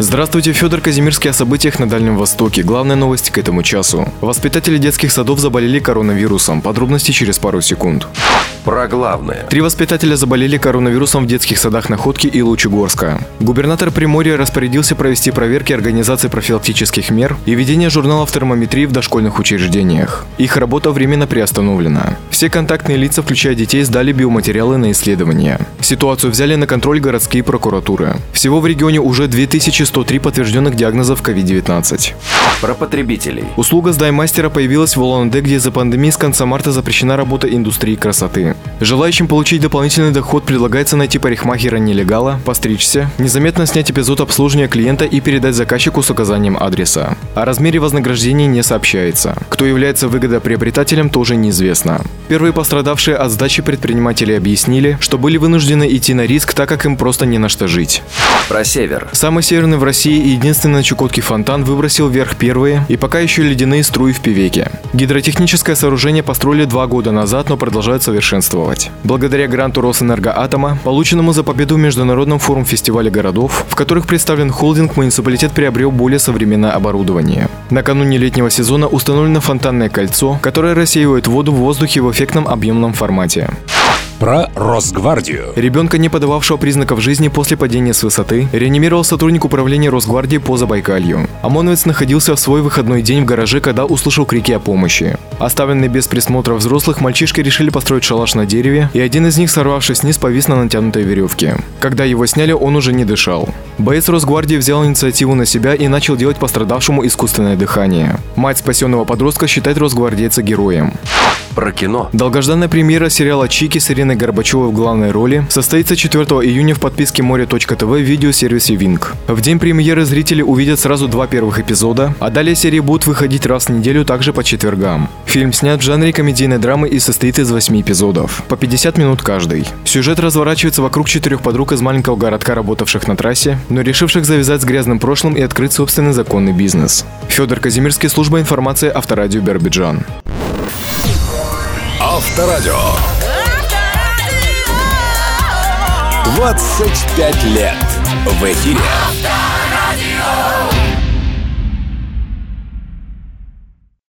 Здравствуйте, Федор Казимирский о событиях на Дальнем Востоке. Главная новость к этому часу. Воспитатели детских садов заболели коронавирусом. Подробности через пару секунд. Про главное. 3 воспитателя заболели коронавирусом в детских садах Находки и Лучегорска. Губернатор Приморья распорядился провести проверки организации профилактических мер и ведения журналов термометрии в дошкольных учреждениях. Их работа временно приостановлена. Все контактные лица, включая детей, сдали биоматериалы на исследования. Ситуацию взяли на контроль городские прокуратуры. Всего в регионе уже 2103 подтвержденных диагнозов COVID-19. Про потребителей. Услуга «Сдай мастера» появилась в Улан-Удэ, где из-за пандемии с конца марта запрещена работа индустрии красоты. Желающим получить дополнительный доход предлагается найти парикмахера-нелегала, постричься, незаметно снять эпизод обслуживания клиента и передать заказчику с указанием адреса. О размере вознаграждения не сообщается. Кто является выгодоприобретателем, тоже неизвестно. Первые пострадавшие от сдачи предприниматели объяснили, что были вынуждены идти на риск, так как им просто не на что жить. Про север. Самый северный в России и единственный на Чукотке фонтан выбросил вверх первые и пока еще ледяные струи в Певеке. Гидротехническое сооружение построили 2 года назад, но продолжают совершенствовать. Благодаря гранту Росэнергоатома, полученному за победу в Международном форум-фестивале городов, в которых представлен холдинг, муниципалитет приобрел более современное оборудование. Накануне летнего сезона установлено фонтанное кольцо, которое рассеивает воду в воздухе в эффектном объемном формате. Про Росгвардию. Ребенка, не подававшего признаков жизни после падения с высоты, реанимировал сотрудник управления Росгвардии по Забайкалью. ОМОНовец находился в свой выходной день в гараже, когда услышал крики о помощи. Оставленный без присмотра взрослых, мальчишки решили построить шалаш на дереве, и один из них, сорвавшись вниз, повис на натянутой веревке. Когда его сняли, он уже не дышал. Боец Росгвардии взял инициативу на себя и начал делать пострадавшему искусственное дыхание. Мать спасенного подростка считает росгвардейца героем. Про кино. Долгожданная премьера сериала «Чики» с Ириной Горбачевой в главной роли состоится 4 июня в подписке Море.тв в видеосервисе Винк. В день премьеры зрители увидят сразу 2 первых эпизода, а далее серии будут выходить раз в неделю, также по четвергам. Фильм снят в жанре комедийной драмы и состоит из 8 эпизодов, по 50 минут каждый. Сюжет разворачивается вокруг 4 подруг из маленького городка, работавших на трассе, но решивших завязать с грязным прошлым и открыть собственный законный бизнес. Федор Казимирский, служба информации, Авторадио Биробиджан. Авторадио. 25 лет в эфире. Авторадио.